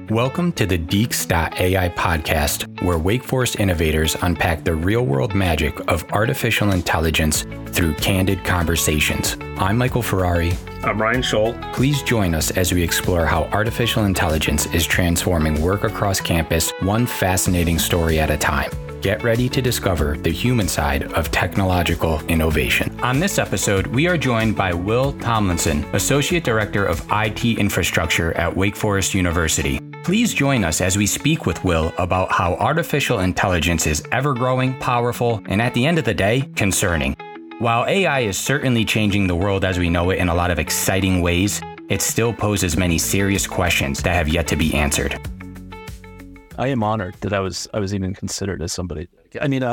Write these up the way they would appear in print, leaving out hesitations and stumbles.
Welcome to the Deeks.ai podcast, where Wake Forest innovators unpack the real-world magic of artificial intelligence through candid conversations. I'm Michael Ferrari. I'm Ryan Scholl. Please join us as we explore how artificial intelligence is transforming work across campus, one fascinating story at a time. Get ready to discover the human side of technological innovation. On this episode, we are joined by Will Tomlinson, Associate Director of IT Infrastructure at Wake Forest University. Please join us as we speak with Will about how artificial intelligence is ever-growing, powerful, and at the end of the day, concerning. While AI is certainly changing the world as we know it in a lot of exciting ways, it still poses many serious questions that have yet to be answered. I am honored that I was even considered as somebody. I mean,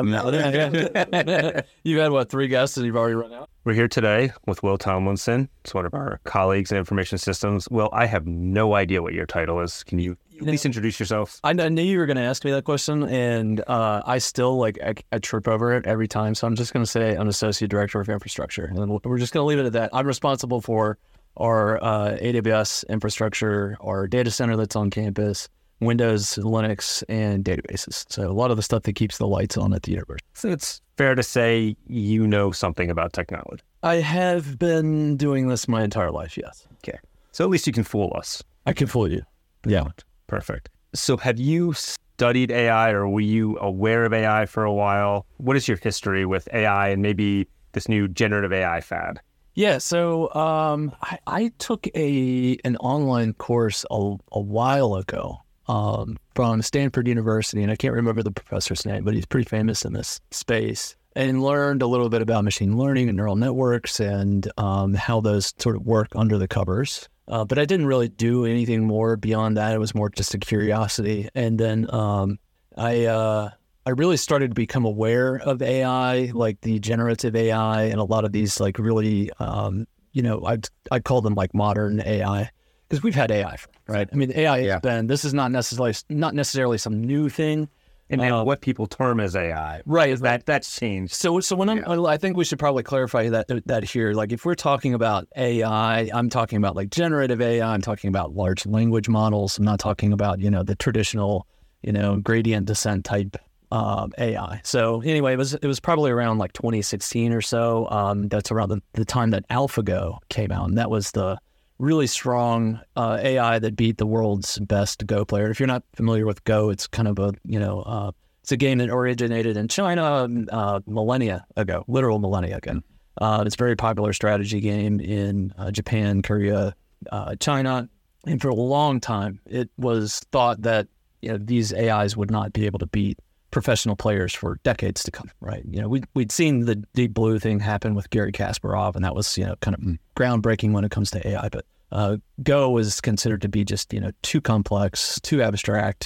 you've had, what, 3 guests and you've already run out? We're here today with Will Tomlinson. It's one of our colleagues in information systems. Will, I have no idea what your title is. Can you at least introduce yourself? I knew you were going to ask me that question, and I still, I trip over it every time. So I'm just going to say I'm Associate Director of Infrastructure, and then we're just going to leave it at that. I'm responsible for our AWS infrastructure, our data center that's on campus, Windows, Linux, and databases. So a lot of the stuff that keeps the lights on at the university. So it's fair to say you know something about technology. I have been doing this my entire life, yes. Okay. So at least you can fool us. I can fool you. Yeah. Perfect. So have you studied AI, or were you aware of AI for a while? What is your history with AI and maybe this new generative AI fad? Yeah, so I took an online course a while ago from Stanford University, and I can't remember the professor's name, but he's pretty famous in this space, and learned a little bit about machine learning and neural networks and how those sort of work under the covers. But I didn't really do anything more beyond that. It was more just a curiosity. And then I really started to become aware of AI, like the generative AI and a lot of these like really, I'd call them like modern AI. Because we've had AI, right? I mean, AI has been, this is not necessarily some new thing. And what people term as AI. Right. That's changed. So when I think we should probably clarify that here. Like if we're talking about AI, I'm talking about like generative AI, I'm talking about large language models. I'm not talking about, the traditional, gradient descent type AI. So anyway, it was probably around like 2016 or so. That's around the time that AlphaGo came out. And that was the really strong AI that beat the world's best Go player. If you're not familiar with Go, it's kind of it's a game that originated in China millennia ago, literal millennia ago. It's a very popular strategy game in Japan, Korea, China. And for a long time, it was thought that these AIs would not be able to beat professional players for decades to come, right? We'd seen the Deep Blue thing happen with Garry Kasparov, and that was, kind of groundbreaking when it comes to AI. But Go was considered to be just, too complex, too abstract,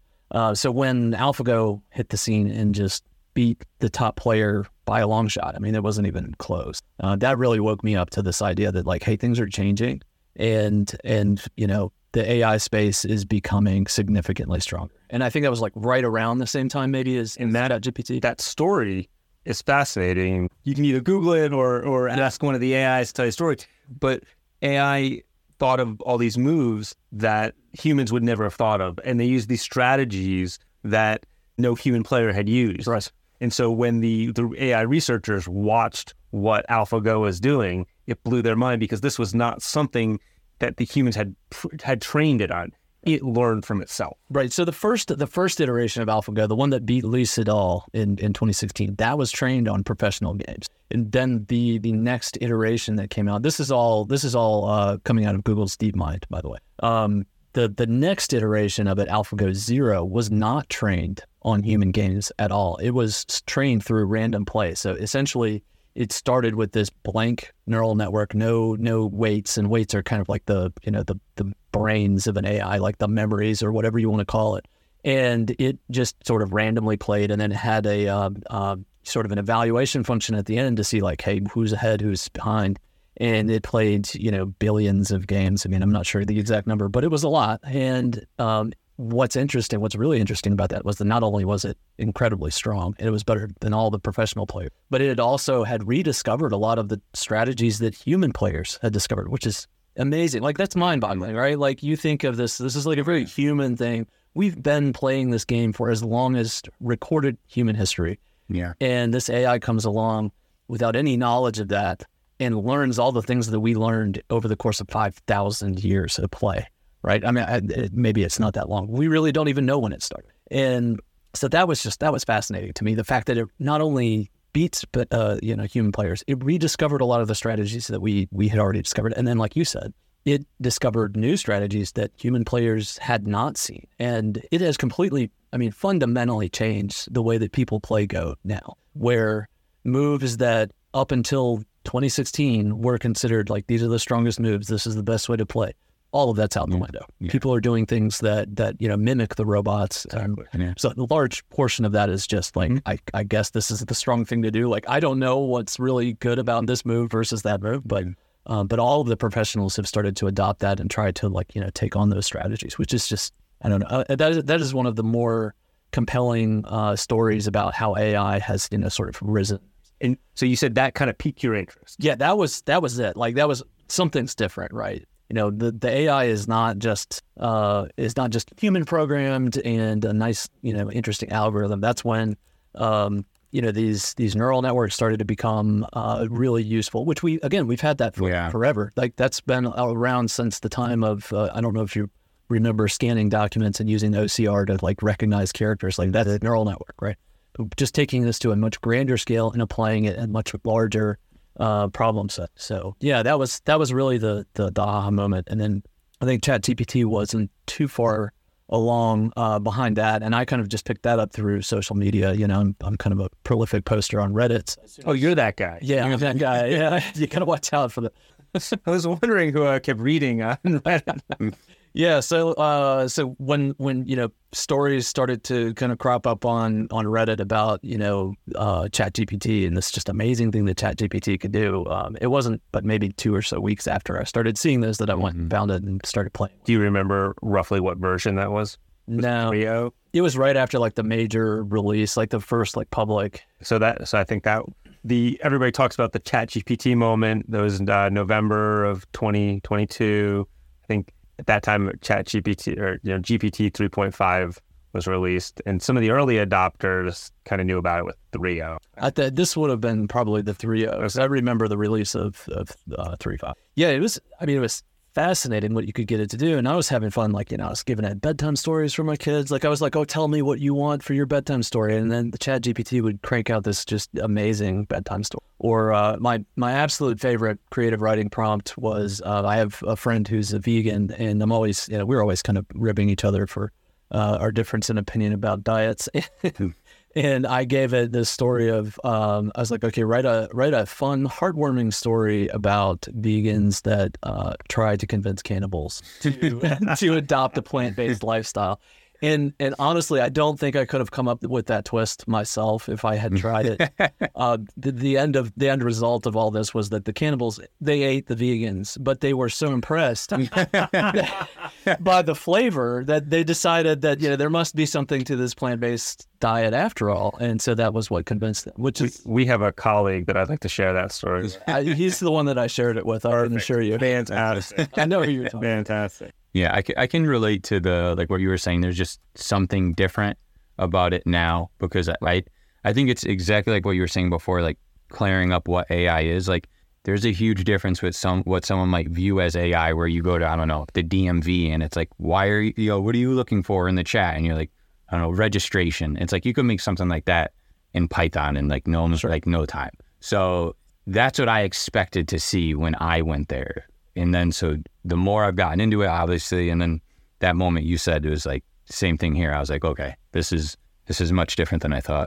So when AlphaGo hit the scene and just beat the top player by a long shot, I mean, it wasn't even close. That really woke me up to this idea that like, hey, things are changing, and the AI space is becoming significantly stronger. And I think that was like right around the same time maybe as in ChatGPT. That story is fascinating. You can either Google it or ask one of the AIs to tell you a story. But AI thought of all these moves that humans would never have thought of. And they used these strategies that no human player had used. Right. And so when the AI researchers watched what AlphaGo was doing, it blew their mind because this was not something that the humans had trained it on. It learned from itself. Right. So the first iteration of AlphaGo, the one that beat Lee Sedol in 2016, that was trained on professional games. And then the next iteration that came out, this is all coming out of Google's DeepMind, by the way. The next iteration of it, AlphaGo Zero, was not trained on human games at all. It was trained through random play. So essentially, it started with this blank neural network, no weights, and weights are kind of like the brains of an AI, like the memories or whatever you want to call it. And it just sort of randomly played, and then it had a sort of an evaluation function at the end to see like, hey, who's ahead, who's behind. And it played, billions of games. I mean, I'm not sure the exact number, but it was a lot. And what's really interesting about that was that not only was it incredibly strong, it was better than all the professional players, but it also had rediscovered a lot of the strategies that human players had discovered, which is amazing. Like, that's mind-boggling, right? Like, you think of this is like a very human thing. We've been playing this game for as long as recorded human history. Yeah. And this AI comes along without any knowledge of that and learns all the things that we learned over the course of 5,000 years of play, right? I mean, maybe it's not that long. We really don't even know when it started. And so that was fascinating to me. The fact that it not only beats, but human players, it rediscovered a lot of the strategies that we had already discovered. And then, like you said, it discovered new strategies that human players had not seen. And it has completely, fundamentally changed the way that people play Go now, where moves that up until 2016 were considered like, these are the strongest moves, this is the best way to play. All of that's out the window. Yeah. People are doing things that mimic the robots. Exactly. So a large portion of that is just like, I guess this is the strong thing to do. Like, I don't know what's really good about this move versus that move, but all of the professionals have started to adopt that and try to take on those strategies, which is just, I don't know. That is one of the more compelling stories about how AI has sort of risen. And so you said that kind of piqued your interest. Yeah, that was it. Like, that was something's different, right? The AI is not just human programmed and a nice, interesting algorithm. That's when, these neural networks started to become really useful, which we've had that for forever. Like, that's been around since the time of, I don't know if you remember scanning documents and using OCR to like recognize characters. Like, that's a neural network, right? But just taking this to a much grander scale and applying it in much larger problem set. So yeah, that was really the aha moment. And then I think ChatGPT wasn't too far along behind that, and I kind of just picked that up through social media. I'm kind of a prolific poster on Reddit. Oh, you're that guy. Yeah, I'm that guy. Yeah, you gotta watch out for the. I was wondering who I kept reading on Reddit. Yeah, so when stories started to kind of crop up on Reddit about ChatGPT and this just amazing thing that ChatGPT could do, it wasn't but maybe 2 or so weeks after I started seeing those that I went and found it and started playing. Do you remember roughly what version that was? No, 3.0? It was right after like the major release, like the first like public. So I think that everybody talks about the ChatGPT moment. That was November of 2022. I think. At that time, ChatGPT or GPT 3.5 was released, and some of the early adopters kind of knew about it with 3.0. This would have been probably the 3.0 because I remember the release of 3.5. Yeah, it was fascinating what you could get it to do, and I was having fun. Like, I was giving it bedtime stories for my kids. Like, I was like, "Oh, tell me what you want for your bedtime story," and then the ChatGPT would crank out this just amazing bedtime story. Or my absolute favorite creative writing prompt was I have a friend who's a vegan, and I'm always we're always kind of ribbing each other for our difference in opinion about diets. And I gave it this story of I was like, okay, write a fun, heartwarming story about vegans that try to convince cannibals to adopt a plant-based lifestyle. And honestly, I don't think I could have come up with that twist myself if I had tried it. The end result of all this was that the cannibals, they ate the vegans, but they were so impressed by the flavor that they decided that there must be something to this plant-based diet after all, and so that was what convinced them. We have a colleague that I'd like to share that story. He's the one that I shared it with. I can assure you. Fantastic. I know who you're talking. Fantastic. Yeah, I can relate to the like what you were saying. There's just something different about it now because I think it's exactly like what you were saying before, like clearing up what AI is. Like, there's a huge difference with what someone might view as AI, where you go to, I don't know, the DMV, and it's like, why are you, what are you looking for in the chat? And you're like, I don't know, registration. It's like you could make something like that in Python in like no time. So that's what I expected to see when I went there. And then so the more I've gotten into it, obviously, and then that moment you said, it was like same thing here. I was like, okay, this is much different than I thought.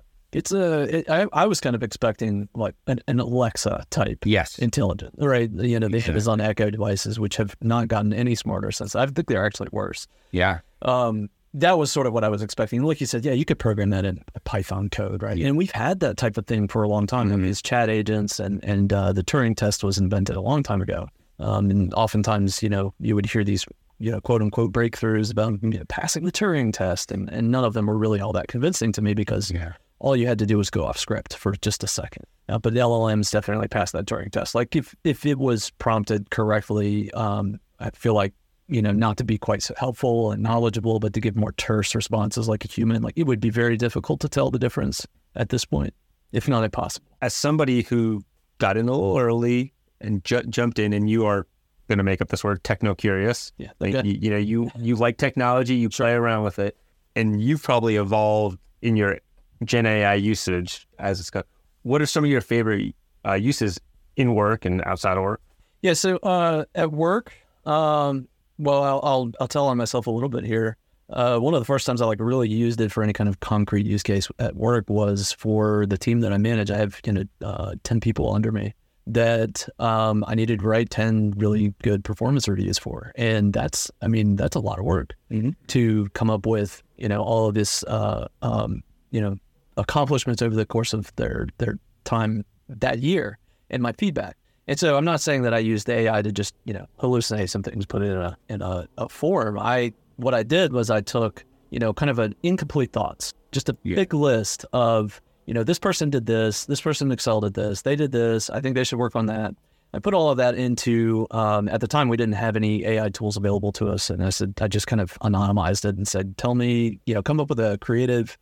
I was kind of expecting like an Alexa type intelligence, right? The Amazon Echo devices, which have not gotten any smarter since. I think they're actually worse. Yeah. That was sort of what I was expecting. Like you said, yeah, you could program that in Python code, right? Yeah. And we've had that type of thing for a long time. I mean, these chat agents and the Turing test was invented a long time ago. And oftentimes, you would hear these, quote unquote breakthroughs about passing the Turing test, and none of them were really all that convincing to me because all you had to do was go off script for just a second. But LLMs definitely passed that Turing test. Like if it was prompted correctly, I feel like, not to be quite so helpful and knowledgeable, but to give more terse responses like a human, like it would be very difficult to tell the difference at this point, if not impossible. As somebody who got in a little early and jumped in, and you are going to make up this word, techno-curious. Yeah. Like, you like technology, you play around with it, and you've probably evolved in your Gen AI usage as it's got. What are some of your favorite uses in work and outside of work? Yeah. So at work, well, I'll tell on myself a little bit here. One of the first times I really used it for any kind of concrete use case at work was for the team that I manage. I have 10 people under me that I needed to write 10 really good performance reviews for, and that's a lot of work to come up with all of this accomplishments over the course of their time that year and my feedback. And so I'm not saying that I used the AI to just, hallucinate some things, put it in a form. What I did was I took, kind of an incomplete thoughts, just a big list of, this person did this person excelled at this, they did this, I think they should work on that. I put all of that into, at the time we didn't have any AI tools available to us. And I just kind of anonymized it and said, tell me, come up with a creative,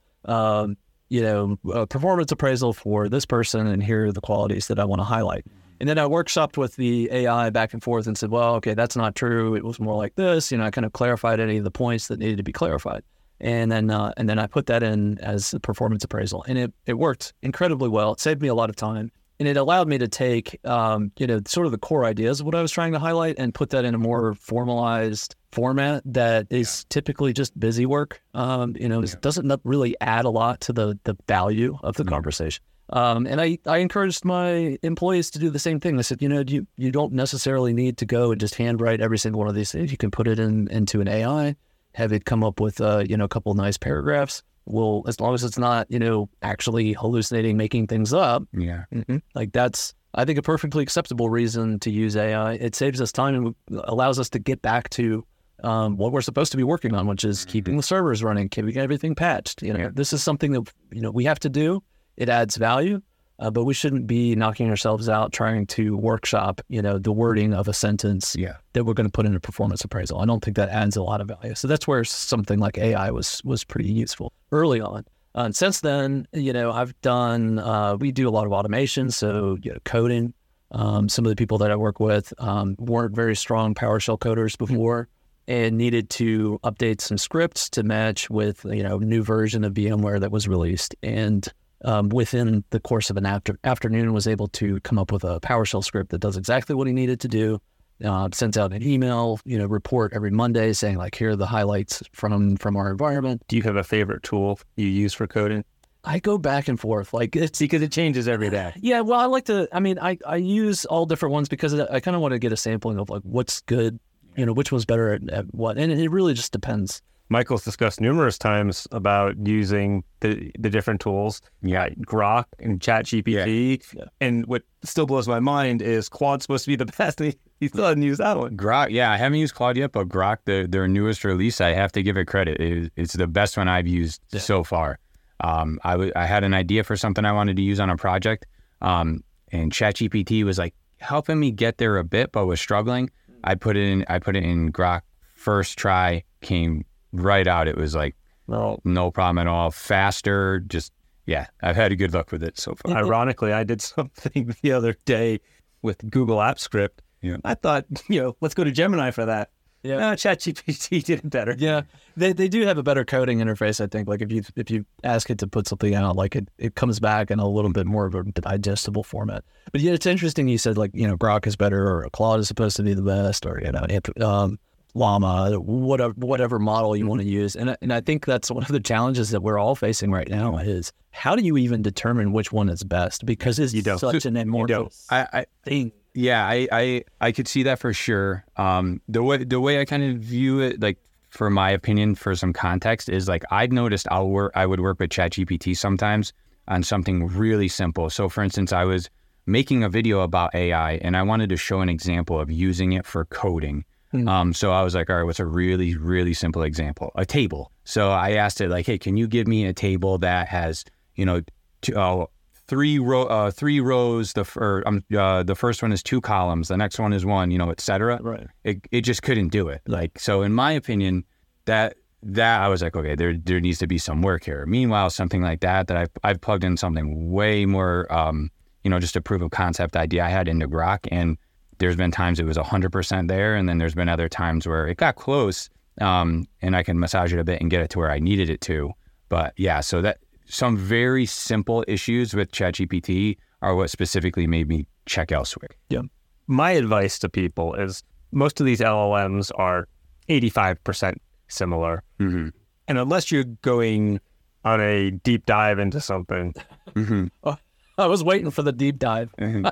performance appraisal for this person, and here are the qualities that I want to highlight. And then I workshopped with the AI back and forth and said, well, okay, that's not true. It was more like this. I kind of clarified any of the points that needed to be clarified. And then I put that in as a performance appraisal. And it worked incredibly well. It saved me a lot of time. And it allowed me to take, sort of the core ideas of what I was trying to highlight and put that in a more formalized format that is typically just busy work. It doesn't really add a lot to the value of the conversation. And I encouraged my employees to do the same thing. I said, you don't necessarily need to go and just handwrite every single one of these things. You can put it into an AI, have it come up with, a couple of nice paragraphs. Well, as long as it's not, actually hallucinating, making things up. Yeah. Like that's, I think, a perfectly acceptable reason to use AI. It saves us time and allows us to get back to what we're supposed to be working on, which is keeping the servers running, keeping everything patched. This is something that, we have to do. It adds value, but we shouldn't be knocking ourselves out trying to workshop, the wording of a sentence that we're going to put in a performance appraisal. I don't think that adds a lot of value. So that's where something like AI was pretty useful early on. And since then, I've done, we do a lot of automation. So coding, some of the people that I work with weren't very strong PowerShell coders before and needed to update some scripts to match with, new version of VMware that was released. And within the course of an afternoon, was able to come up with a PowerShell script that does exactly what he needed to do. Sends out an email, report every Monday saying here are the highlights from our environment. Do you have a favorite tool you use for coding? I go back and forth. It's because it changes every day. Yeah, well, I like to. I use all different ones because I kind of want to get a sampling of what's good, which one's better at what, and it really just depends. Michael's discussed numerous times about using the different tools, Grok and ChatGPT. Yeah. And what still blows my mind is Claude's supposed to be the best. He still hasn't used that one. Grok, I haven't used Claude yet, but Grok, their newest release, I have to give it credit. It's the best one I've used so far. I had an idea for something I wanted to use on a project, and ChatGPT was helping me get there a bit, but was struggling. I put it in Grok, first try, came right out. It was no problem at all. Faster, I've had a good luck with it so far. Ironically, I did something the other day with Google Apps Script. Yeah. I thought, let's go to Gemini for that. Yeah. No, ChatGPT did it better. Yeah. They do have a better coding interface, I think. If you ask it to put something out, it comes back in a little bit more of a digestible format. But it's interesting you said Grok is better, or Claude is supposed to be the best, or Llama, whatever model you want to use. And I think that's one of the challenges that we're all facing right now is how do you even determine which one is best? Because it's such an amorphous thing. Yeah, I could see that for sure. The way I kind of view it, for my opinion, for some context, is I've noticed I would work with ChatGPT sometimes on something really simple. So for instance, I was making a video about AI and I wanted to show an example of using it for coding. So I was all right, what's a really, really simple example? A table. So I asked it hey, can you give me a table that has three rows. The first one is 2 columns. The next one is 1. Et cetera. Right. It just couldn't do it. So in my opinion, that I was like, okay, there needs to be some work here. Meanwhile, something like that I've plugged in something way more, just a proof of concept idea I had into Grok, and there's been times it was 100% there, and then there's been other times where it got close, and I can massage it a bit and get it to where I needed it to. But yeah, so that some very simple issues with ChatGPT are what specifically made me check elsewhere. Yeah. My advice to people is most of these LLMs are 85% similar. Mm-hmm. And unless you're going on a deep dive into something, Mm-hmm. Oh, I was waiting for the deep dive.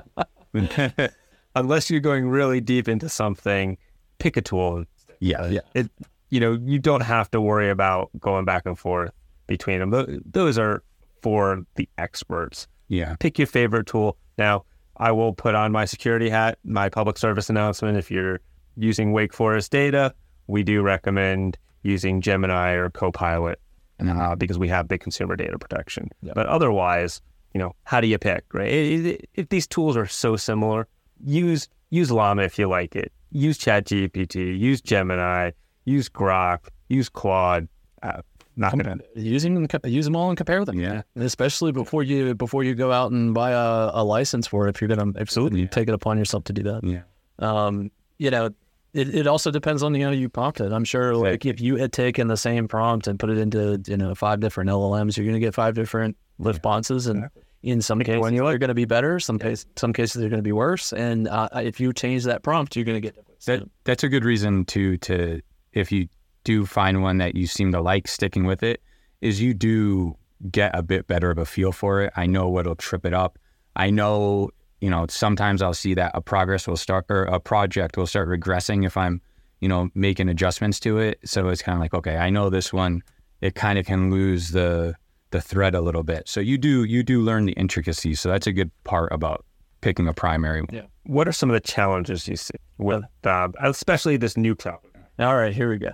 unless you're going really deep into something, pick a tool. Yeah. You don't have to worry about going back and forth between them. Those are for the experts. Yeah. Pick your favorite tool. Now, I will put on my security hat, my public service announcement. If you're using Wake Forest data, we do recommend using Gemini or Copilot because we have big consumer data protection. Yep. But otherwise, how do you pick, right? If these tools are so similar, use Llama if you like it. Use ChatGPT, use Gemini, use Grok, use Claude. Not gonna use them all and compare them. Yeah. And especially before you go out and buy a license for it, if you're gonna absolutely take it upon yourself to do that. Yeah. It also depends on you prompt it. I'm sure like if you had taken the same prompt and put it into 5 different LLMs, you're gonna get 5 different responses, and in some cases they're gonna be better. Some cases they're gonna be worse. And if you change that prompt, you're gonna get different. That's a good reason to if you do find one that you seem to like sticking with it, is you do get a bit better of a feel for it. I know what'll trip it up. I know, sometimes I'll see that a project will start regressing if I'm, making adjustments to it. So it's kind of like, okay, I know this one, it kind of can lose the thread a little bit. So you do learn the intricacies. So that's a good part about picking a primary one. Yeah. What are some of the challenges you see with, especially this new cloud? All right, here we go.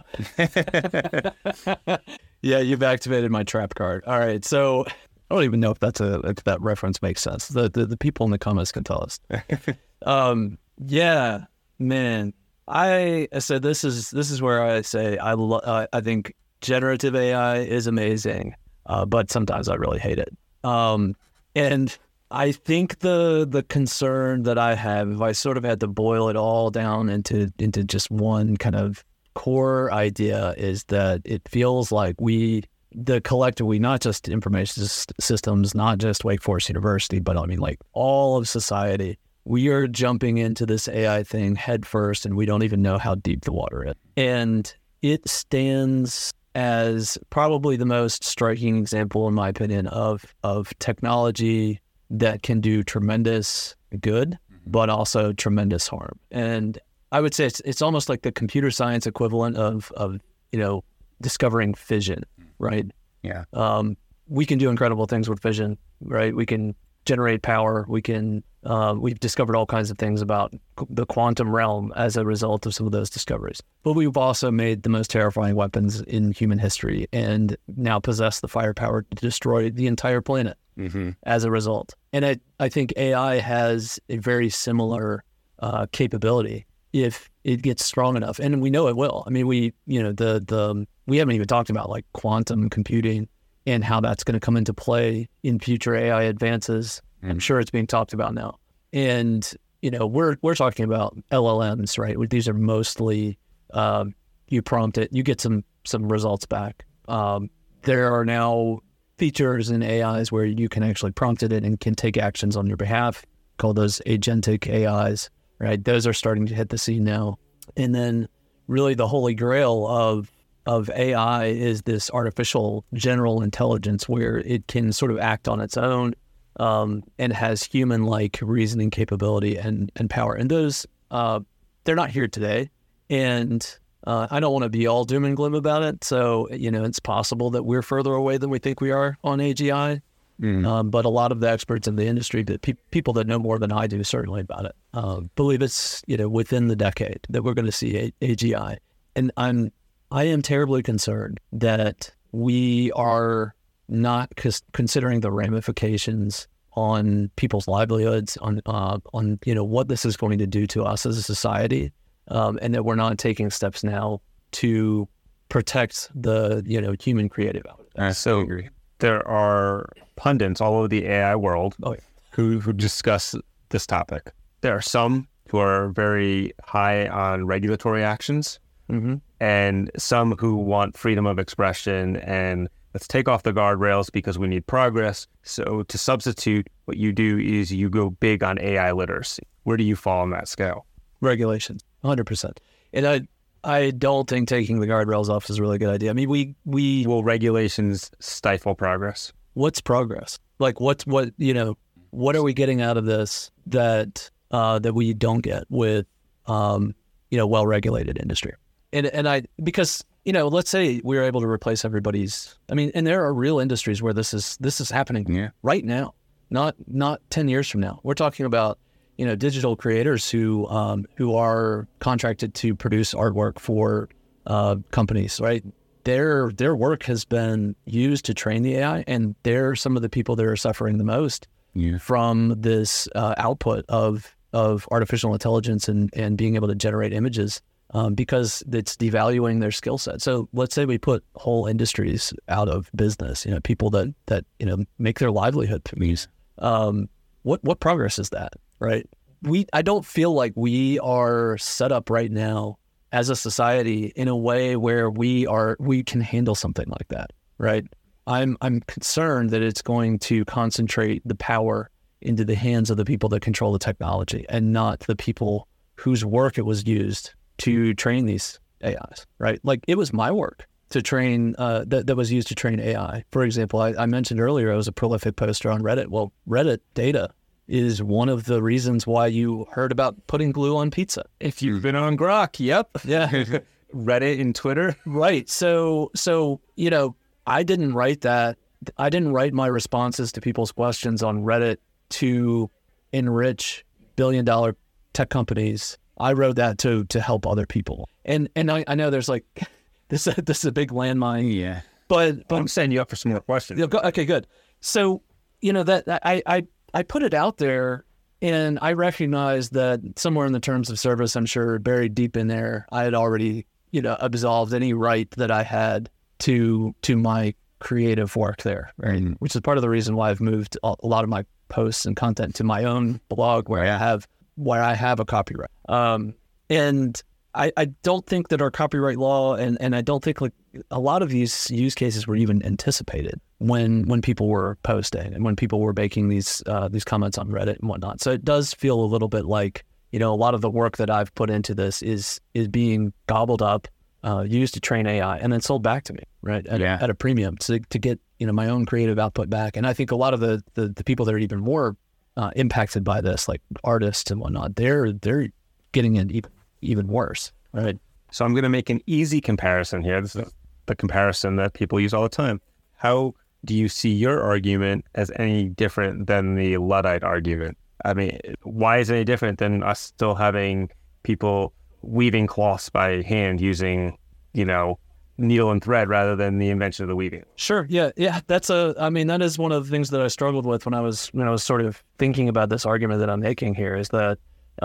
Yeah, you've activated my trap card. All right, so I don't even know if that reference makes sense. The people in the comments can tell us. Yeah, man. I said this is where I say I think generative AI is amazing, but sometimes I really hate it. And I think the concern that I have, if I sort of had to boil it all down into just one kind of core idea, is that it feels like the collective, not just information systems, not just Wake Forest University, but I mean like all of society, we are jumping into this AI thing head first, and we don't even know how deep the water is. And it stands as probably the most striking example, in my opinion, of technology that can do tremendous good, but also tremendous harm. And I would say it's almost like the computer science equivalent of discovering fission, right? Yeah. We can do incredible things with fission, right? We can generate power. We've discovered all kinds of things about the quantum realm as a result of some of those discoveries. But we've also made the most terrifying weapons in human history, and now possess the firepower to destroy the entire planet as a result. And I think AI has a very similar capability if it gets strong enough, and we know it will. I mean, we haven't even talked about like quantum computing and how that's going to come into play in future AI advances. I'm sure it's being talked about now, and we're talking about LLMs, right? These are mostly you prompt it, you get some results back. There are now features in AIs where you can actually prompt it and can take actions on your behalf. Call those agentic AIs. Right, those are starting to hit the scene now. And then really the holy grail of AI is this artificial general intelligence, where it can sort of act on its own and has human-like reasoning capability and power. And those, they're not here today. And I don't want to be all doom and gloom about it. So, it's possible that we're further away than we think we are on AGI. But a lot of the experts in the industry, people that know more than I do, certainly about it, believe it's within the decade that we're going to see AGI. And I am terribly concerned that we are not considering the ramifications on people's livelihoods, on what this is going to do to us as a society, and that we're not taking steps now to protect the human creative output. So there are pundits all over the AI world who discuss this topic. There are some who are very high on regulatory actions, and some who want freedom of expression and let's take off the guardrails because we need progress. So to substitute, what you do is you go big on AI literacy. Where do you fall on that scale? Regulations, 100%. And I don't think taking the guardrails off is a really good idea. I mean, we will regulations stifle progress? What's progress? Like what are we getting out of this that we don't get with well-regulated industry? Because let's say we were able to replace everybody's. I mean, and there are real industries where this is happening right now, not 10 years from now. We're talking about digital creators who are contracted to produce artwork for companies, right? Their work has been used to train the AI, and they're some of the people that are suffering the most from this output of artificial intelligence and being able to generate images. Because it's devaluing their skill set. So let's say we put whole industries out of business, people that make their livelihood from these. What progress is that, right? I don't feel like we are set up right now as a society in a way where we can handle something like that, right? I'm concerned that it's going to concentrate the power into the hands of the people that control the technology and not the people whose work it was used to train these AIs, right? Like it was my work to train, that was used to train AI. For example, I mentioned earlier I was a prolific poster on Reddit. Well, Reddit data is one of the reasons why you heard about putting glue on pizza. If you've been on Grok, yep. Yeah. Reddit and Twitter. Right. So I didn't write that. I didn't write my responses to people's questions on Reddit to enrich billion-dollar tech companies. I wrote that to help other people. And I know there's like, this is a big landmine. Yeah. But I'm setting you up for some more questions. Okay, good. So, that I put it out there, and I recognize that somewhere in the terms of service, I'm sure buried deep in there, I had already, absolved any right that I had to my creative work there, right? Mm-hmm. Which is part of the reason why I've moved a lot of my posts and content to my own blog where I have a copyright. And I don't think that our copyright law and I don't think like a lot of these use cases were even anticipated when people were posting and when people were making these comments on Reddit and whatnot. So it does feel a little bit like, a lot of the work that I've put into this is being gobbled up, used to train AI and then sold back to me, right? At a premium to get, my own creative output back. And I think a lot of the people that are even more impacted by this, like artists and whatnot, they're getting it even worse, right? So I'm going to make an easy comparison here. This is the comparison that people use all the time. How do you see your argument as any different than the Luddite argument? I mean, why is it any different than us still having people weaving cloths by hand using, needle and thread rather than the invention of the weaving? Sure. Yeah. That is one of the things that I struggled with when I was sort of thinking about this argument that I'm making here is that,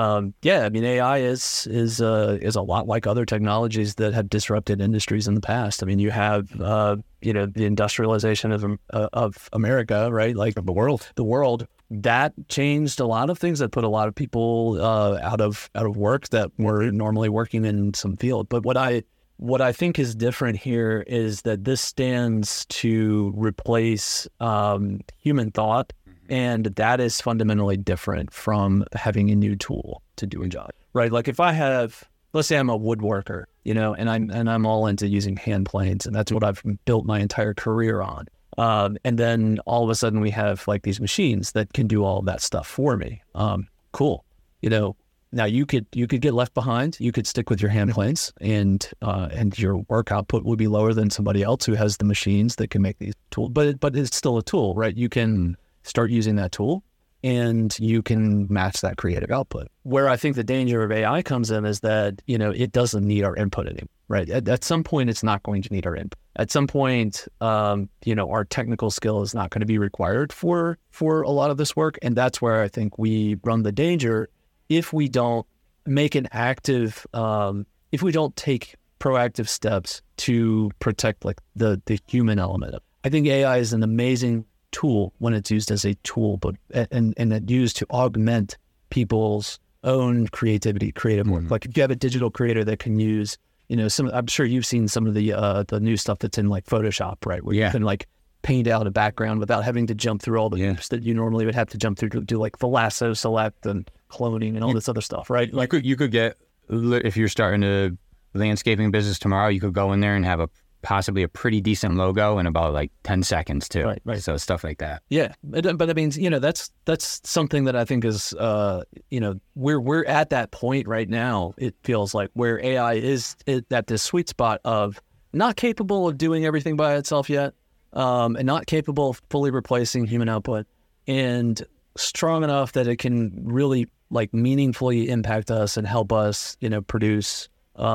AI is a lot like other technologies that have disrupted industries in the past. I mean, you have, the industrialization of America, right? Like the world that changed a lot of things, that put a lot of people out of work that were normally working in some field. But what I think is different here is that this stands to replace human thought. And that is fundamentally different from having a new tool to do a job, right? Like if I have, let's say I'm a woodworker, and I'm all into using hand planes, and that's what I've built my entire career on. And then all of a sudden we have like these machines that can do all of that stuff for me. Cool. Now you could get left behind. You could stick with your hand planes, and your work output would be lower than somebody else who has the machines that can make these tools. But it's still a tool, right? You can start using that tool, and you can match that creative output. Where I think the danger of AI comes in is that, it doesn't need our input anymore, right? At some point, it's not going to need our input. At some point, our technical skill is not going to be required for a lot of this work. And that's where I think we run the danger if we don't make an active, if we don't take proactive steps to protect like the human element of it. I think AI is an amazing tool when it's used as a tool, but and it used to augment people's own creative work. Like if you have a digital creator that can use, I'm sure you've seen some of the new stuff that's in like Photoshop, right? Where you can like paint out a background without having to jump through all the hoops that you normally would have to jump through to do like the lasso select and cloning and all this other stuff, right? Like you could get, if you're starting a landscaping business tomorrow, you could go in there and have possibly a pretty decent logo in about like 10 seconds too. Right. So stuff like that. Yeah. But I mean, that's something that I think is, we're at that point right now, it feels like, where AI is at this sweet spot of not capable of doing everything by itself yet, and not capable of fully replacing human output, and strong enough that it can really like meaningfully impact us and help us, produce,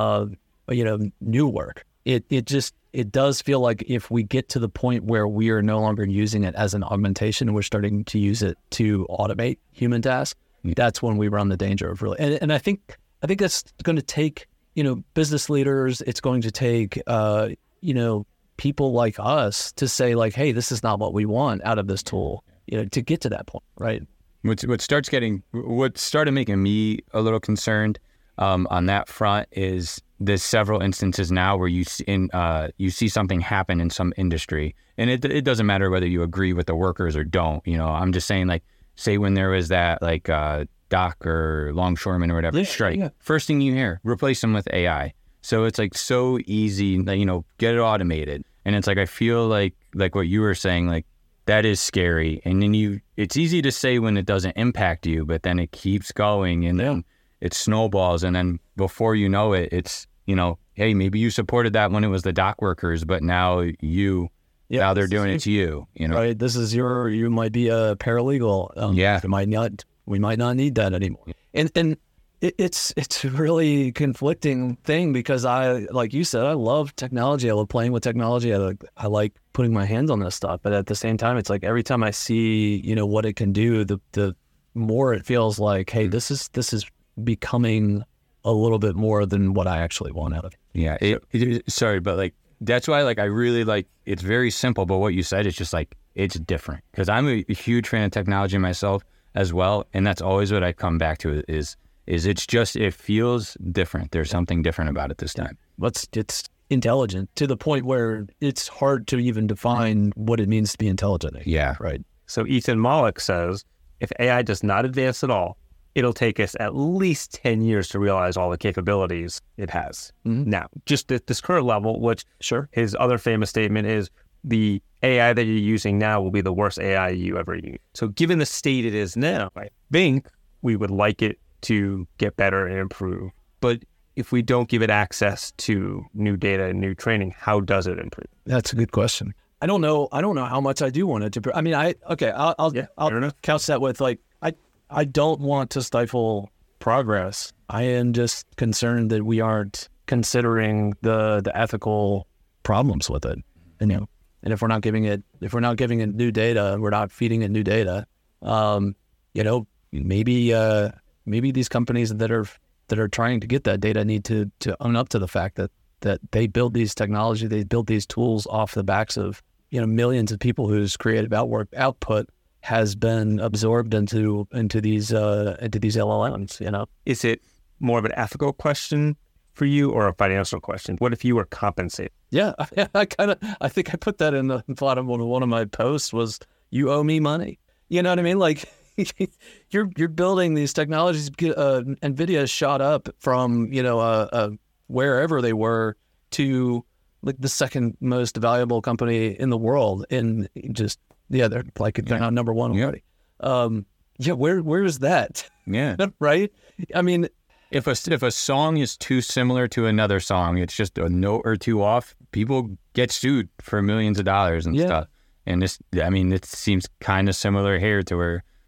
new work. It does feel like if we get to the point where we are no longer using it as an augmentation and we're starting to use it to automate human tasks, that's when we run the danger of really. And I think that's going to take, business leaders. It's going to take, people like us to say like, hey, this is not what we want out of this tool, to get to that point, right? What started making me a little concerned on that front is there's several instances now where you see something happen in some industry, and it doesn't matter whether you agree with the workers or don't. I'm just saying, like, say when there was that like dock or longshoreman or whatever strike, first thing you hear, replace them with AI. So it's like so easy, get it automated, and it's like I feel like what you were saying, like that is scary, and then it's easy to say when it doesn't impact you, but then it keeps going, and then it snowballs, and then before you know it, it's, hey, maybe you supported that when it was the dock workers, but now now they're doing it to you, Right, this is you might be a paralegal. We might not need that anymore. And it's a really conflicting thing, because like you said, I love technology. I love playing with technology. I like putting my hands on this stuff, but at the same time, it's like every time I see, what it can do, the more it feels like, hey, this is becoming a little bit more than what I actually want out of it. Yeah. Sorry, but like, that's why, like, I really like, it's very simple, but what you said is just like, it's different, because I'm a huge fan of technology myself as well. And that's always what I come back to is it feels different. There's something different about it this time. It's intelligent to the point where it's hard to even define what it means to be intelligent. Yeah. Right. So Ethan Mollick says, if AI does not advance at all, it'll take us at least 10 years to realize all the capabilities it has. Mm-hmm. Now, just at this current level, which his other famous statement is, the AI that you're using now will be the worst AI you ever use. So given the state it is now, I think we would like it to get better and improve. But if we don't give it access to new data and new training, how does it improve? That's a good question. I don't know how much I do want it to. I mean, I'll couch that with like, I don't want to stifle progress. I am just concerned that we aren't considering the ethical problems with it. And if we're not giving it new data, we're not feeding it new data. Maybe these companies that are trying to get that data need to own up to the fact that they build these technology, they build these tools off the backs of millions of people whose creative output has been absorbed into these LLMs. Is it more of an ethical question for you or a financial question? What if you were compensated? Yeah, I think I put that in the bottom of one of my posts was, you owe me money. You know what I mean? Like, you're building these technologies. NVIDIA shot up from wherever they were to like the second most valuable company in the world, and just they're not number one already. Where is that? Yeah, right. I mean, if a song is too similar to another song, it's just a note or two off, people get sued for millions of dollars and stuff. And it seems kind of similar here to where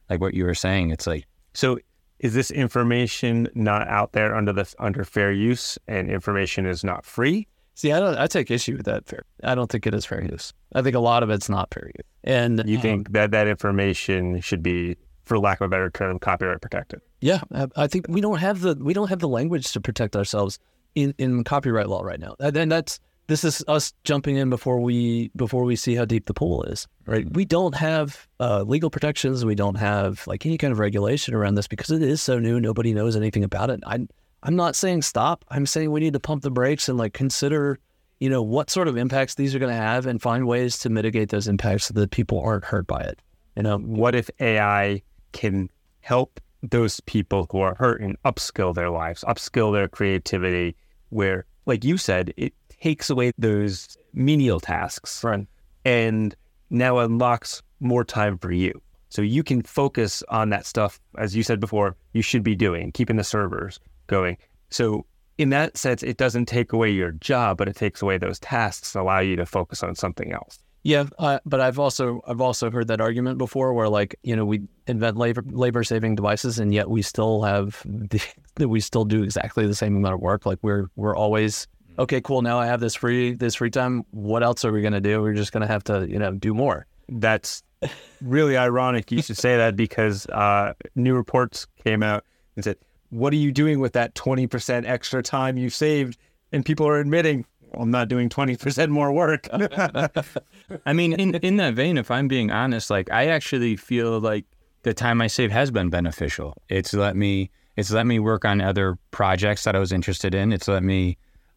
like what you were saying. It's like, so is this information not out there under fair use, and information is not free? See, I take issue with that. I don't think it is fair use. I think a lot of it's not fair use. And you think that information should be, for lack of a better term, copyright protected? Yeah, I think we don't have the language to protect ourselves in copyright law right now. And this is us jumping in before we see how deep the pool is, right? We don't have legal protections. We don't have like any kind of regulation around this because it is so new. Nobody knows anything about it. I'm not saying stop. I'm saying we need to pump the brakes and like consider, what sort of impacts these are going to have and find ways to mitigate those impacts so that people aren't hurt by it. What if AI can help those people who are hurt and upskill their lives, upskill their creativity, where, like you said, it takes away those menial tasks, right, and now unlocks more time for you. So you can focus on that stuff, as you said before, you should be doing, keeping the servers going. So in that sense, it doesn't take away your job, but it takes away those tasks and allow you to focus on something else. Yeah, but I've also heard that argument before, where like we invent labor saving devices, and yet we still we still do exactly the same amount of work. Like we're always okay, cool. Now I have this free time. What else are we going to do? We're just going to have to do more. That's really ironic. You should say that because new reports came out and said, "What are you doing with that 20% extra time you saved?" And people are admitting, I'm not doing 20% more work. I mean, in that vein, if I'm being honest, like I actually feel like the time I save has been beneficial. It's let me work on other projects that I was interested in. It's let me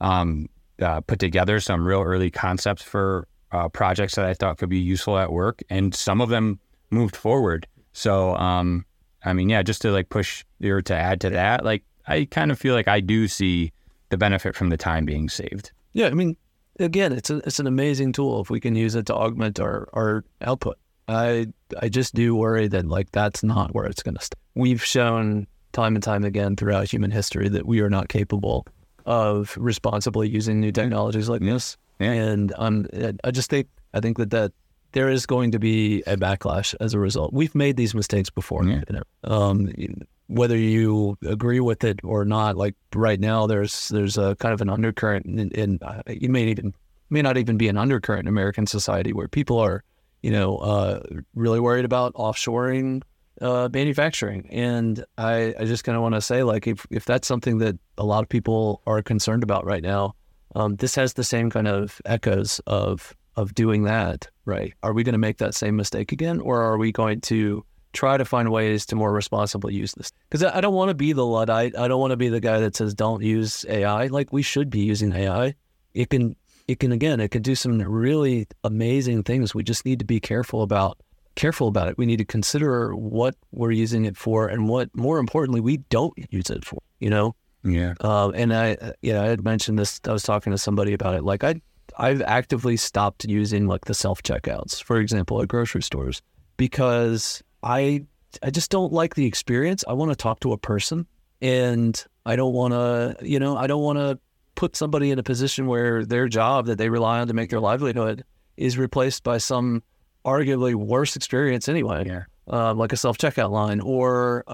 put together some real early concepts for projects that I thought could be useful at work, and some of them moved forward. So, I mean, yeah, just to like push or to add to that, like I kind of feel like I do see the benefit from the time being saved. Yeah, I mean, again, it's an amazing tool if we can use it to augment our output. I just do worry that like that's not where it's going to stay. We've shown time and time again throughout human history that we are not capable of responsibly using new technologies like this. Yeah. And I think that there is going to be a backlash as a result. We've made these mistakes before. Yeah. Whether you agree with it or not, like right now, there's a kind of an undercurrent, and it may not even be an undercurrent in American society where people are, really worried about offshoring manufacturing. And I just kind of want to say, like, if that's something that a lot of people are concerned about right now, this has the same kind of echoes of doing that, right? Are we going to make that same mistake again, or are we going to try to find ways to more responsibly use this? Because I don't want to be the Luddite. I don't want to be the guy that says don't use AI. Like, we should be using AI. It can do some really amazing things. We just need to be careful about it. We need to consider what we're using it for, and what, more importantly, we don't use it for. Yeah. And I had mentioned this. I was talking to somebody about it. Like I've actively stopped using like the self-checkouts, for example, at grocery stores, because I just don't like the experience. I want to talk to a person, and I don't want to put somebody in a position where their job that they rely on to make their livelihood is replaced by some arguably worse experience anyway. Yeah. Like a self-checkout line, or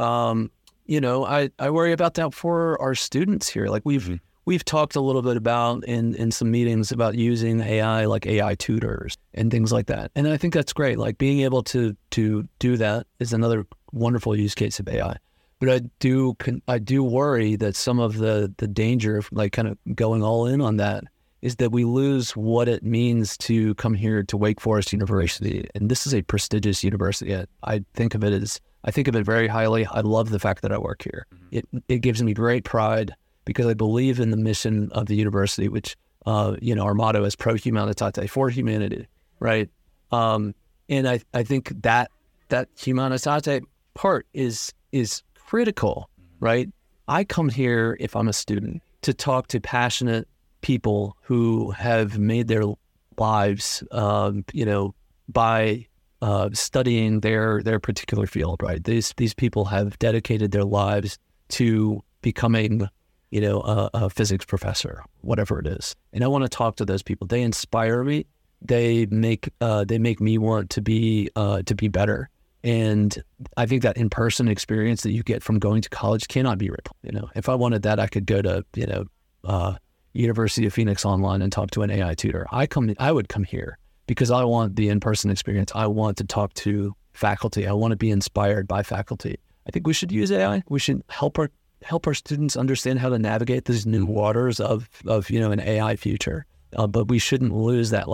I worry about that for our students here. Like we've talked a little bit about in some meetings about using AI, like AI tutors and things like that. And I think that's great. Like being able to do that is another wonderful use case of AI. But I do worry that some of the danger of like kind of going all in on that is that we lose what it means to come here to Wake Forest University. And this is a prestigious university. I think of it very highly. I love the fact that I work here. Mm-hmm. It gives me great pride because I believe in the mission of the university, which, our motto is Pro Humanitate, for humanity, right? And I think that Humanitate part is critical, right? I come here, if I'm a student, to talk to passionate people who have made their lives, by studying their particular field, right? These people have dedicated their lives to becoming, a physics professor, whatever it is. And I want to talk to those people. They inspire me. They make me want to be better. And I think that in-person experience that you get from going to college cannot be replaced. If I wanted that, I could go to, University of Phoenix online and talk to an AI tutor. I would come here because I want the in-person experience. I want to talk to faculty. I want to be inspired by faculty. I think we should use AI. We should help our students understand how to navigate these new waters of an AI future. But we shouldn't lose that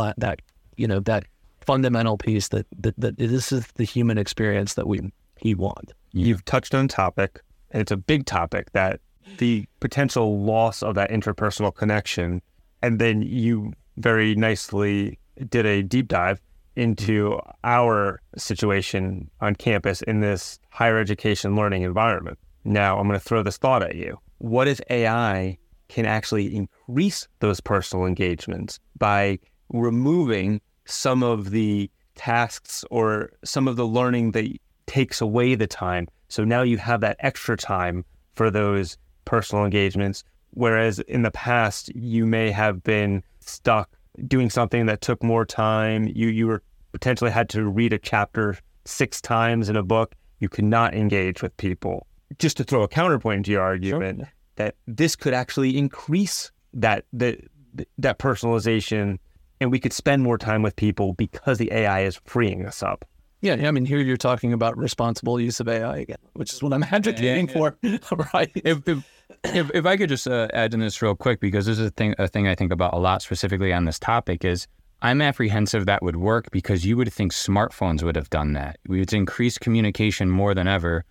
fundamental piece that this is the human experience that we want. You've touched on a topic, and it's a big topic, that the potential loss of that interpersonal connection. And then you very nicely did a deep dive into our situation on campus in this higher education learning environment. Now, I'm going to throw this thought at you. What if AI can actually increase those personal engagements by removing some of the tasks or some of the learning that takes away the time? So now you have that extra time for those personal engagements, whereas in the past, you may have been stuck doing something that took more time. You were potentially had to read a chapter 6 times in a book. You could not engage with people. Just to throw a counterpoint to your argument, sure, that this could actually increase that personalization, and we could spend more time with people because the AI is freeing us up. Yeah, I mean, here you're talking about responsible use of AI again, which is what I'm advocating for, right? If I could just add to this real quick, because this is a thing I think about a lot specifically on this topic, is I'm apprehensive that would work because you would think smartphones would have done that. It's increased communication more than ever.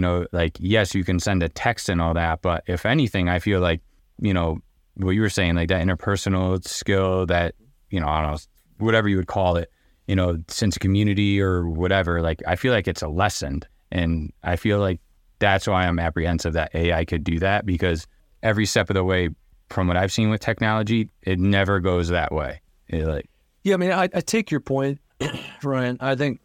Yes, you can send a text and all that, but if anything, I feel like, what you were saying, like that interpersonal skill that, I don't know, whatever you would call it, sense of community or whatever, like I feel like it's a lessened. And I feel like that's why I'm apprehensive that AI could do that, because every step of the way, from what I've seen with technology, it never goes that way. Yeah, I mean, I take your point, Ryan. I think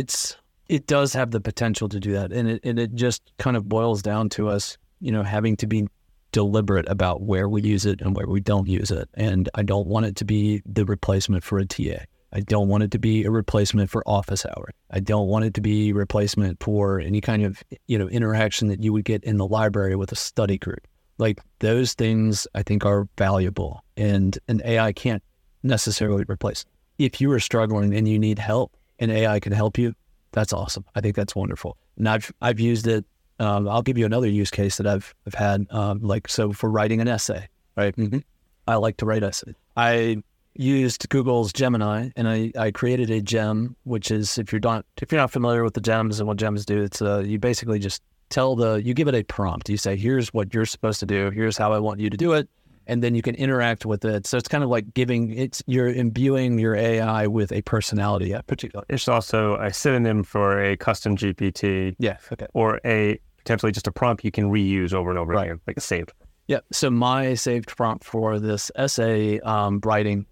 it does have the potential to do that. And it just kind of boils down to us, having to be deliberate about where we use it and where we don't use it. And I don't want it to be the replacement for a TA. I don't want it to be a replacement for office hours. I don't want it to be a replacement for any kind of, interaction that you would get in the library with a study group. Like those things I think are valuable, and an AI can't necessarily replace. If you are struggling and you need help and AI can help you, that's awesome. I think that's wonderful. And I've used it. I'll give you another use case that I've had. So for writing an essay, right? Mm-hmm. I like to write essays. I used Google's Gemini, and I created a gem, which is, if you're not familiar with the gems and what gems do, it's you basically just you give it a prompt. You say, here's what you're supposed to do. Here's how I want you to do it. And then you can interact with it. So it's kind of like you're imbuing your AI with a personality, particularly. It's also a synonym for a custom GPT. Yeah. Okay. Or potentially just a prompt you can reuse over and over again, like a saved. Yeah. So my saved prompt for this essay writing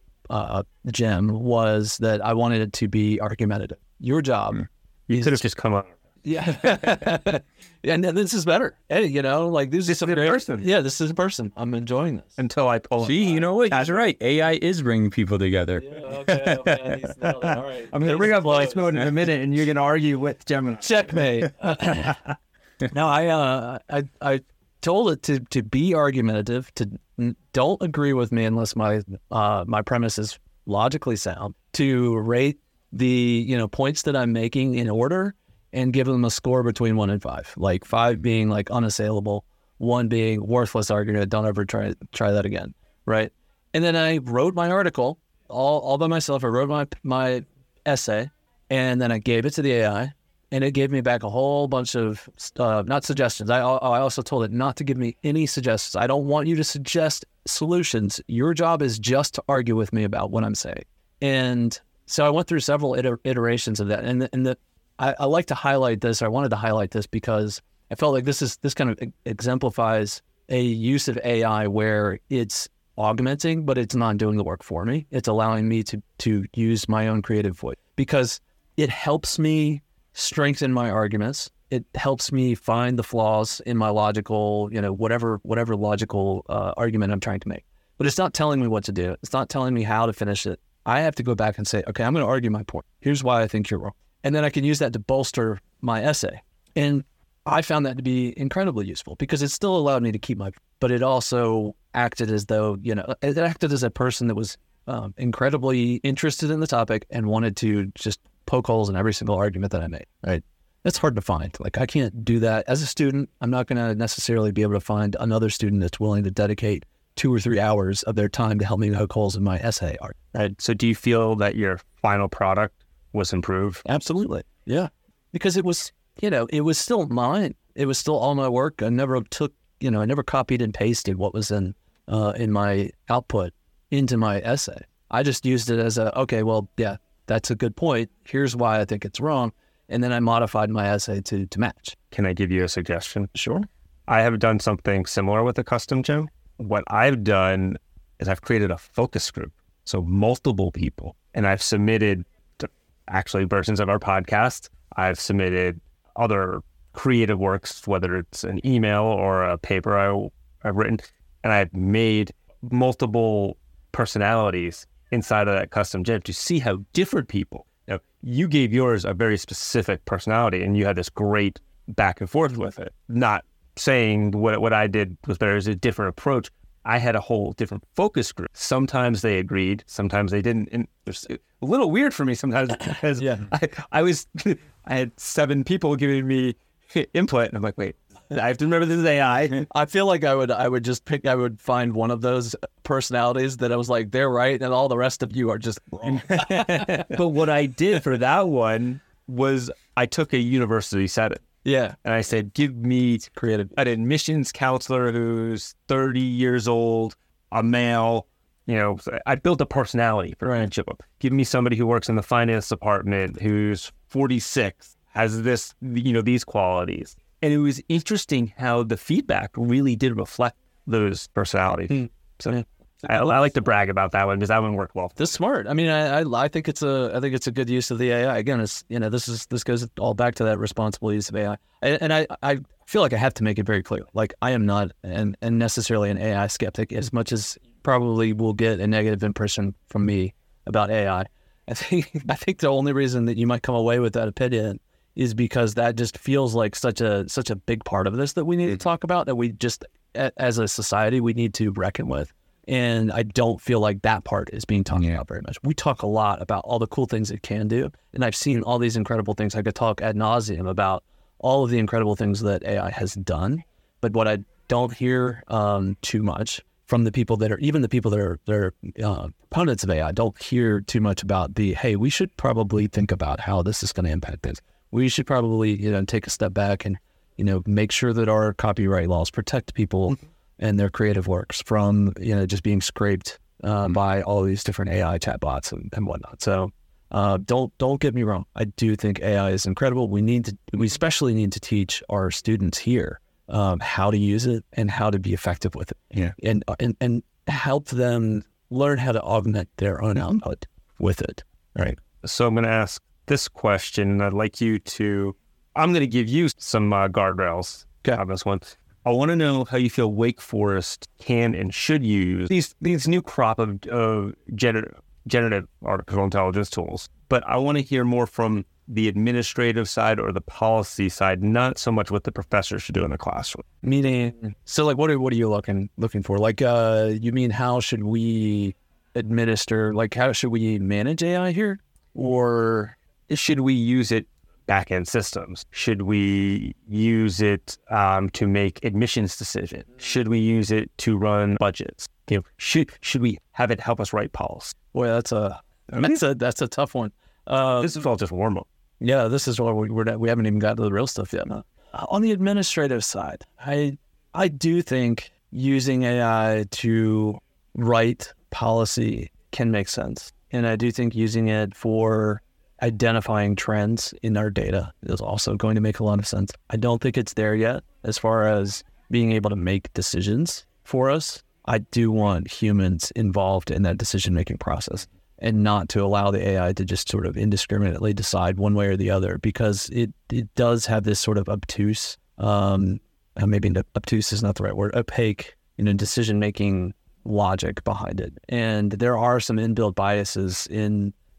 gem was that I wanted it to be argumentative. Your job. You could have just come up. Yeah. And this is better. Hey, this is a person. Yeah, this is a person. I'm enjoying this. Until I pull See, you know what? That's right. AI is bringing people together. Yeah, okay. All right. I'm going to bring up voice mode in a minute, and you're going to argue with Gemini. Checkmate. No, I told it to be argumentative, to don't agree with me unless my premise is logically sound, to rate the points that I'm making in order, and give them a score between 1 and 5. Like 5 being like unassailable, 1 being worthless argument. Don't ever try that again, right? And then I wrote my article all by myself. I wrote my essay, and then I gave it to the AI, and it gave me back a whole bunch of not suggestions. I also told it not to give me any suggestions. I don't want you to suggest solutions. Your job is just to argue with me about what I'm saying. And so I went through several iterations of that, and I like to highlight this. I wanted to highlight this because I felt like this kind of exemplifies a use of AI where it's augmenting, but it's not doing the work for me. It's allowing me to use my own creative voice, because it helps me strengthen my arguments. It helps me find the flaws in my logical, whatever logical argument I'm trying to make. But it's not telling me what to do. It's not telling me how to finish it. I have to go back and say, okay, I'm going to argue my point. Here's why I think you're wrong. And then I can use that to bolster my essay. And I found that to be incredibly useful because it still allowed me to keep but it also acted as though, it acted as a person that was incredibly interested in the topic and wanted to just poke holes in every single argument that I made, right? That's hard to find. Like, I can't do that as a student. I'm not going to necessarily be able to find another student that's willing to dedicate 2 or 3 hours of their time to help me poke holes in my essay art. Right. So do you feel that your final product was improved? Absolutely. Yeah. Because it was, it was still mine. It was still all my work. I never I never copied and pasted what was in my output into my essay. I just used it as that's a good point. Here's why I think it's wrong. And then I modified my essay to match. Can I give you a suggestion? Sure. I have done something similar with a custom gem. What I've done is I've created a focus group. So multiple people. And I've submitted actually versions of our podcast. I've submitted other creative works, whether it's an email or a paper I've written. And I've made multiple personalities inside of that custom gem to see how different people. Now, you gave yours a very specific personality and you had this great back and forth with it. Not saying what I did was better, as a different approach. I had a whole different focus group. Sometimes they agreed, sometimes they didn't. And it's a little weird for me sometimes because I had 7 people giving me input and I'm like, wait, I have to remember this is AI. I feel like I would find one of those personalities that I was like, they're right, and all the rest of you are just wrong. But what I did for that one was I took a university setting. Yeah. And I said, give me an admissions counselor who's 30 years old, a male. I built a personality for each of them. Give me somebody who works in the finance department who's 46, has this, these qualities. And it was interesting how the feedback really did reflect those personalities. So I like to brag about that one because that one worked well. That's smart. I mean, I think it's a good use of the AI. Again, it's this goes all back to that responsible use of AI. And I feel like I have to make it very clear. Like, I am not and necessarily an AI skeptic, as much as probably will get a negative impression from me about AI. I think the only reason that you might come away with that opinion is because that just feels like such a big part of this that we need to talk about, that we just, as a society, we need to reckon with. And I don't feel like that part is being talked about very much. We talk a lot about all the cool things it can do. And I've seen all these incredible things. I could talk ad nauseum about all of the incredible things that AI has done. But what I don't hear too much from the people that are proponents of AI, don't hear too much about hey, we should probably think about how this is going to impact this. We should probably, take a step back and, make sure that our copyright laws protect people and their creative works from, just being scraped by all these different AI chatbots and whatnot. So don't get me wrong. I do think AI is incredible. We especially need to teach our students here how to use it and how to be effective with it. Yeah. And help them learn how to augment their own output with it. All right. So I'm going to ask this question, and I'd like you to, I'm going to give you some guardrails on this one. I want to know how you feel Wake Forest can and should use these new crop of generative artificial intelligence tools. But I want to hear more from the administrative side or the policy side, not so much what the professor should do in the classroom. Meaning, so like, what are you looking for? Like, you mean how should we administer? Like, how should we manage AI here, or should we use it back-end systems? Should we use it to make admissions decisions? Should we use it to run budgets? Should we have it help us write policy? Boy, that's a tough one. This is all just warm-up. Yeah, this is what we haven't even got to the real stuff yet. No. On the administrative side, I do think using AI to write policy can make sense, and I do think using it for identifying trends in our data is also going to make a lot of sense. I don't think it's there yet as far as being able to make decisions for us. I do want humans involved in that decision-making process and not to allow the AI to just sort of indiscriminately decide one way or the other, because it does have this sort of obtuse, maybe obtuse is not the right word, opaque, decision-making logic behind it. And there are some inbuilt biases in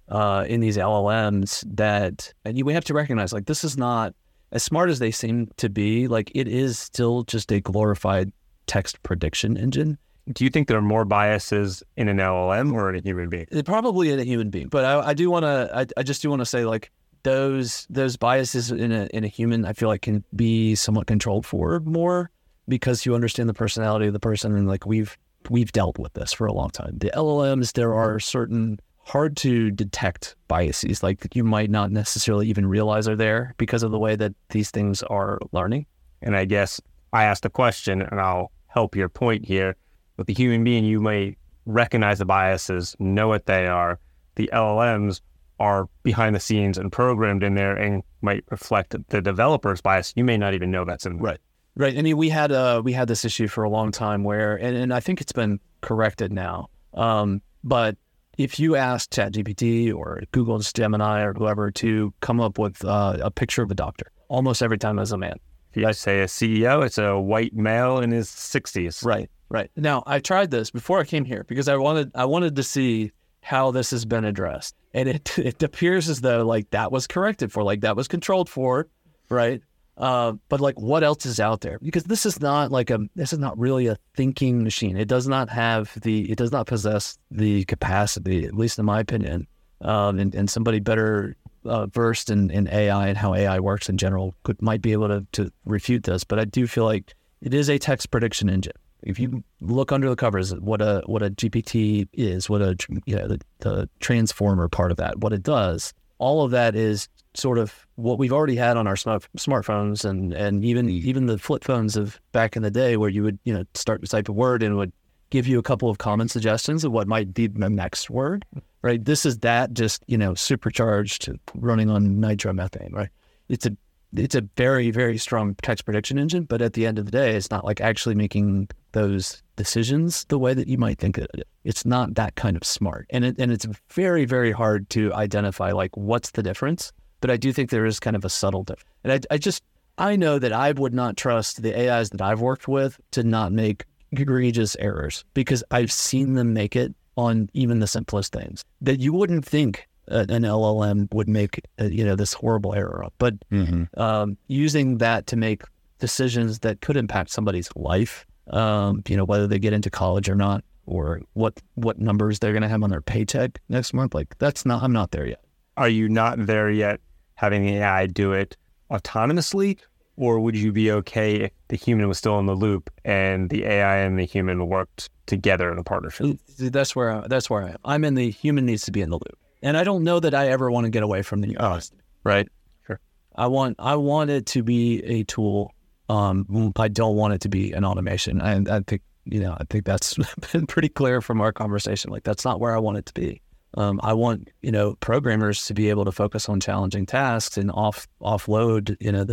in these LLMs that, and we have to recognize, like, this is not, as smart as they seem to be, like, it is still just a glorified text prediction engine. Do you think there are more biases in an LLM or in a human being? Probably in a human being, but I do want to, I just do want to say, like, those biases in a human, I feel like, can be somewhat controlled for more because you understand the personality of the person, and like we've dealt with this for a long time. The LLMs, there are certain hard to detect biases, like that you might not necessarily even realize are there because of the way that these things are learning. And I guess I asked the question, and I'll help your point here. With the human being, you may recognize the biases, know what they are. The LLMs are behind the scenes and programmed in there and might reflect the developer's bias. You may not even know that's in there. Right. I mean, we had this issue for a long time where, and I think it's been corrected now. But if you ask ChatGPT or Google's Gemini or whoever to come up with a picture of a doctor, almost every time as a man. If you say a CEO, it's a white male in his 60s. Right. Now, I tried this before I came here because I wanted to see how this has been addressed. And it appears as though, like, that was corrected for, like, that was controlled for, right? But, like, what else is out there? Because this is not really a thinking machine. It does not possess the capacity, at least in my opinion, and somebody better versed in AI and how AI works in general might be able to refute this. But I do feel like it is a text prediction engine. If you look under the covers, what a GPT is, the transformer part of that, what it does, all of that is sort of what we've already had on our smartphones and even the flip phones of back in the day, where you would start to type a word and it would give you a couple of common suggestions of what might be the next word. Right? This is that just supercharged, running on nitromethane. Right? It's a very, very strong text prediction engine, but at the end of the day, it's not like actually making those decisions the way that you might think it is. It's not that kind of smart. And it's very, very hard to identify, like, what's the difference. But I do think there is kind of a subtle difference. And I know that I would not trust the AIs that I've worked with to not make egregious errors, because I've seen them make it on even the simplest things that you wouldn't think an LLM would make, this horrible error of. But using that to make decisions that could impact somebody's life, whether they get into college or not, or what numbers they're going to have on their paycheck next month, like, I'm not there yet. Are you not there yet having the AI do it autonomously? Or would you be okay if the human was still in the loop and the AI and the human worked together in a partnership? That's where I am. I'm in the human needs to be in the loop. And I don't know that I ever want to get away from the right? Sure. I want it to be a tool. I don't want it to be an automation. And I think that's been pretty clear from our conversation. Like, that's not where I want it to be. I want, programmers to be able to focus on challenging tasks and offload,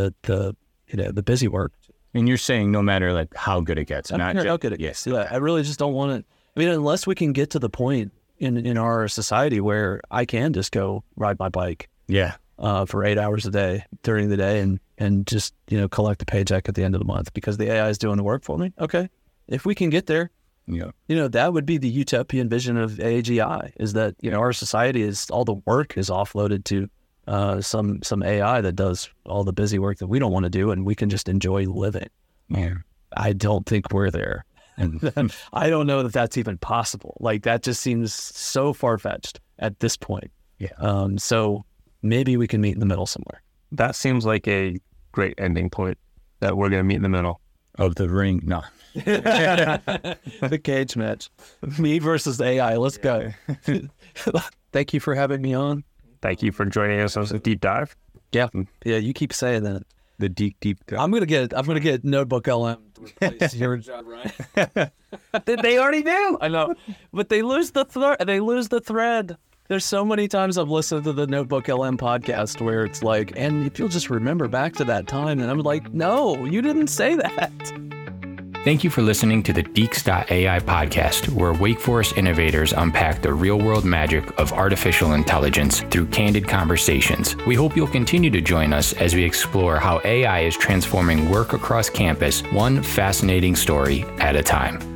the busy work. And you're saying no matter, like, how good it gets, not how good it gets. Yeah, I really just don't want it. I mean, unless we can get to the point in our society where I can just go ride my bike. Yeah. For 8 hours a day during the day and just, collect a paycheck at the end of the month because the AI is doing the work for me. Okay. If we can get there, that would be the utopian vision of AGI, is that, our society is, all the work is offloaded to some AI that does all the busy work that we don't want to do, and we can just enjoy living. Yeah. I don't think we're there. And I don't know that that's even possible. Like, that just seems so far-fetched at this point. Yeah. So maybe we can meet in the middle somewhere. That seems like a great ending point, that we're going to meet in the middle. Of the ring. No. The cage match. Me versus AI. Let's go. Thank you for having me on. Thank you for joining us on this deep dive. Yeah. You keep saying that. The deep dive. I'm gonna get Notebook LM to replace your job, right? They already do. I know, but they lose the thread. There's so many times I've listened to the Notebook LM podcast where it's like, and if you'll just remember back to that time, and I'm like, no, you didn't say that. Thank you for listening to the Deeks.ai podcast, where Wake Forest innovators unpack the real-world magic of artificial intelligence through candid conversations. We hope you'll continue to join us as we explore how AI is transforming work across campus, one fascinating story at a time.